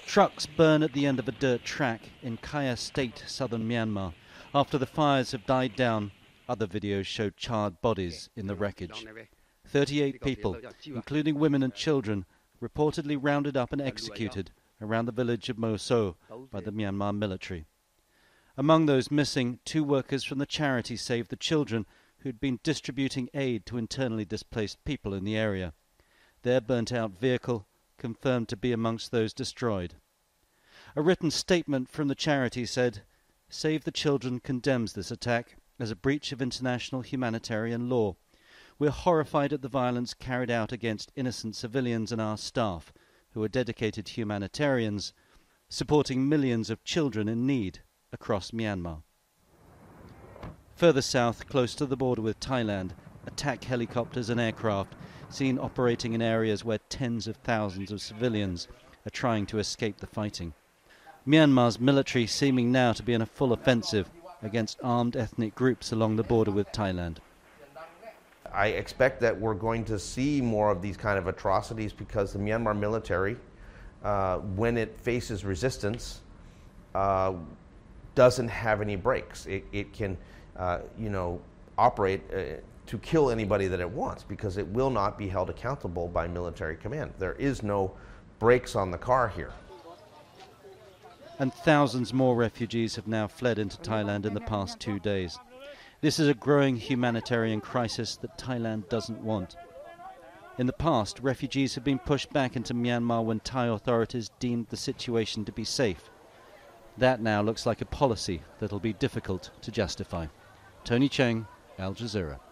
Trucks burn at the end of a dirt track in Kaya State, southern Myanmar. After the fires have died down, other videos show charred bodies in the wreckage. 38 people, including women and children, reportedly rounded up and executed around the village of Mo So by the Myanmar military. Among those missing, 2 workers from the charity Save the Children who'd been distributing aid to internally displaced people in the area. Their burnt-out vehicle confirmed to be amongst those destroyed. A written statement from the charity said, "Save the Children condemns this attack as a breach of international humanitarian law. We're horrified at the violence carried out against innocent civilians and our staff, who are dedicated humanitarians, supporting millions of children in need across Myanmar." Further south, close to the border with Thailand, attack helicopters and aircraft seen operating in areas where tens of thousands of civilians are trying to escape the fighting. Myanmar's military seeming now to be in a full offensive against armed ethnic groups along the border with Thailand. I expect that we're going to see more of these kind of atrocities because the Myanmar military, when it faces resistance, doesn't have any brakes. It can, operate to kill anybody that it wants because it will not be held accountable by military command. There is no brakes on the car here. And thousands more refugees have now fled into Thailand in the past 2 days. This is a growing humanitarian crisis that Thailand doesn't want. In the past, refugees have been pushed back into Myanmar when Thai authorities deemed the situation to be safe. That now looks like a policy that'll be difficult to justify. Tony Cheng, Al Jazeera.